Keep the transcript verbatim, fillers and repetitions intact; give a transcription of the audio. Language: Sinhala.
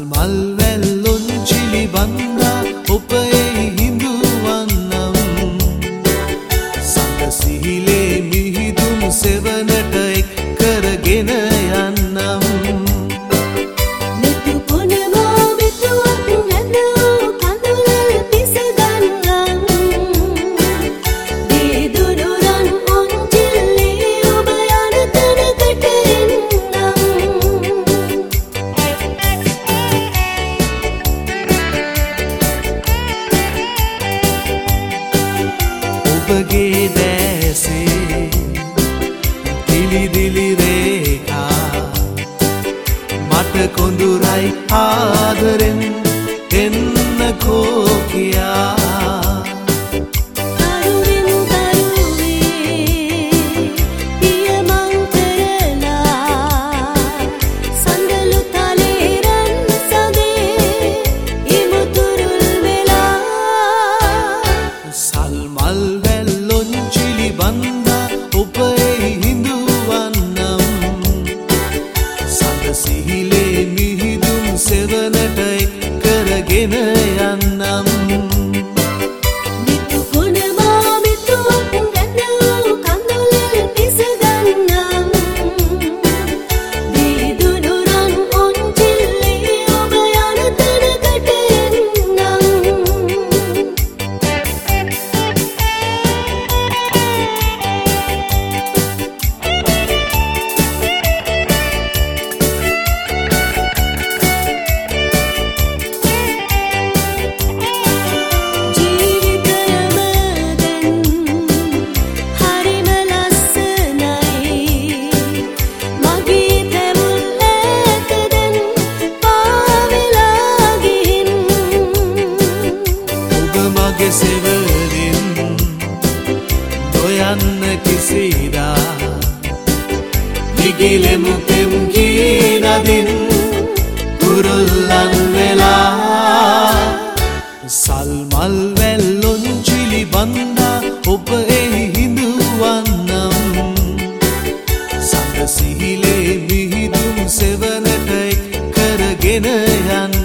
මල් වැල්ලොන් චිලි බන්දා ඔපේ හිඳුවන්නම් සඳ සිහිලේ මිහිදුම් සෙවනට එක් කරගෙන යන්නම් ඔබගේ දැසේ දිලි දිලි රේඛා මට කොඳුරයි ආදරෙන් එන්නකෝ කියා සිහිලේ මිහිදුම් සෙවනට එක් කරගෙන යන්නම් සෙවරින් නොයන්න කිසිදා නිගිලෙමු පෙම් ගී නදින් කුරුල්ලන් වෙලා සල් මල් වැල්ලොන් චිලි බන්දා ඔබ එහි හිඳුවන්නම් සඳ සිහිලේ මිහිදුම් සෙවනට එක් කරගෙන යන්න